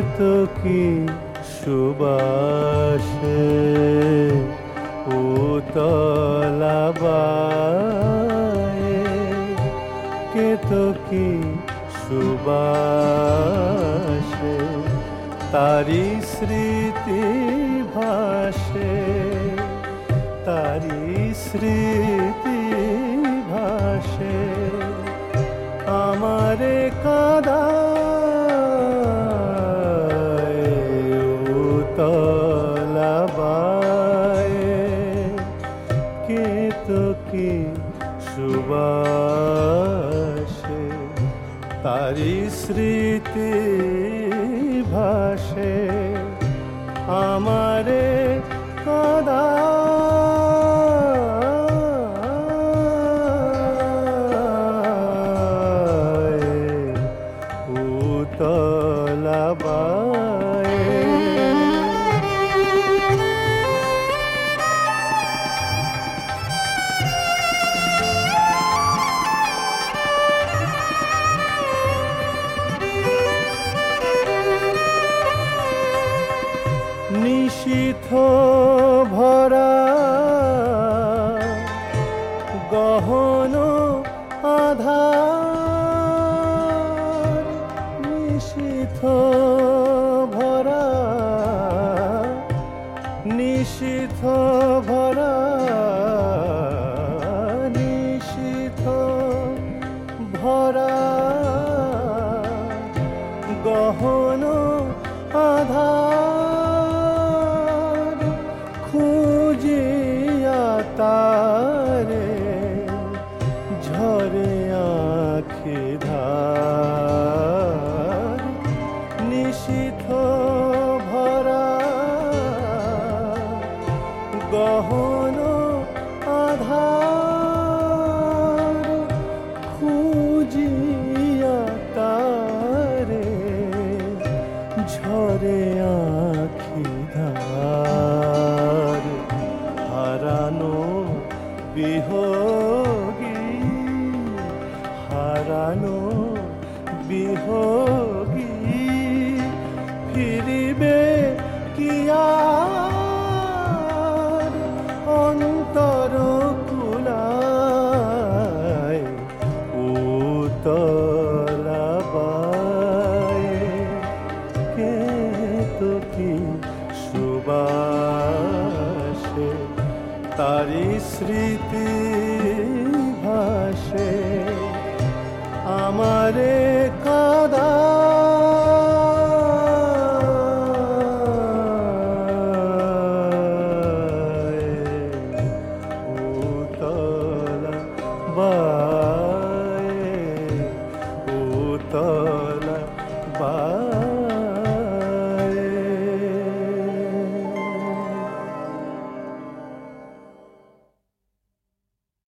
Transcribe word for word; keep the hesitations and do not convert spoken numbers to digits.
তো কি সুবাসে উতলা বায়ে, কে তো কি সুবাসে তারি স্মৃতি ভাসে, তারি স্মৃতি ভাসে আমারে কাঁদায় উতলা বায়ে, কে তো কি সুবাসে তারি স্মৃতি ভাসে আমারে কাঁদায় উতলা বায়ে। নিশীথ ভরা গহন আধার, নিশীথ ভরা নিশীথ ভরা নিশীথ ভরা গহন আধার, খুঁজিয়া তারে ঝরে আঁখি ধার, নিশীথ ভরা গহন আধার, খুঁজিয়া তারে ঝরে আঁখি ধার, হারানো বিহোগী হারানো বিহোগী ফিরিবে কি আর অন্তর কুলায় উতলা বায়ে, কে তো কি সুবাসে তারি স্মৃতি ভাসে আমারে কাঁদায় উতলা বায়ে।